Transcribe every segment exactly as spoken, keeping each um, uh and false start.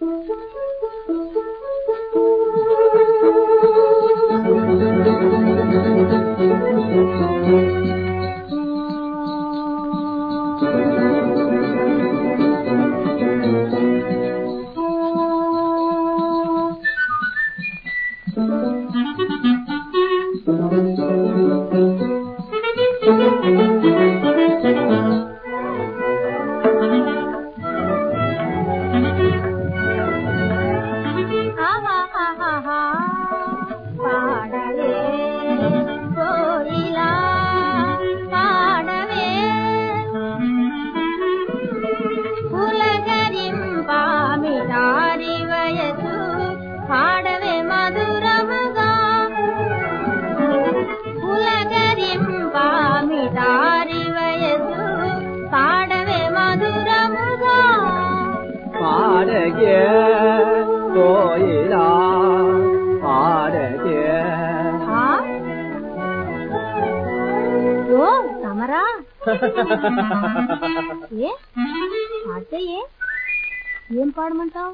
ఏ పాడితే ఏం పాడమంటావు?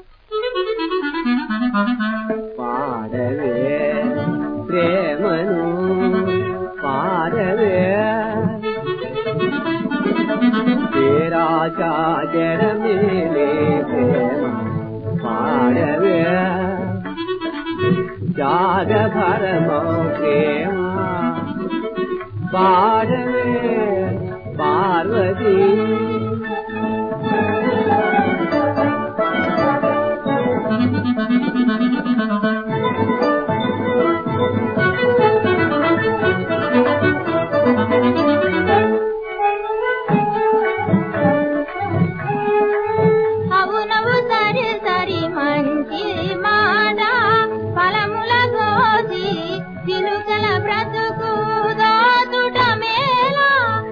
పాడవే ప్రేమను పాడవే తేరాజా జరమేలే ప్రేమ పాడవే జాగ భరమో ప్రేమ పాడవే పార్వతీ అవునవు సరి సరి మంచి మాట ఫలముల గోసి తినుకల బ్రతుకు దోతుట మేలా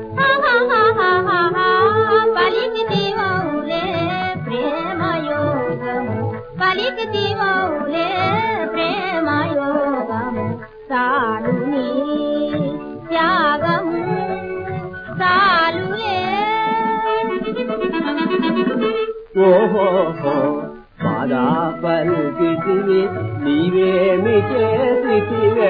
పలికితి మౌలే ప్రేమ యోగము పలికితి మౌలే ప్రేమ యోగము సాలుని త్యాగము సాలులే. ఓహో పాదా పలికితివి నీవేమి చేసితివే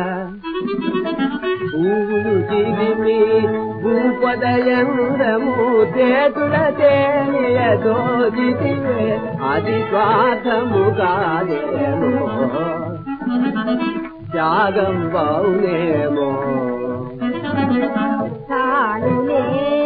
పూలు చిరిమి భూపదయందము చేతుల తేలియ దోచితివే అది స్వార్థము కాదేమో త్యాగం బావునేమో సాలులే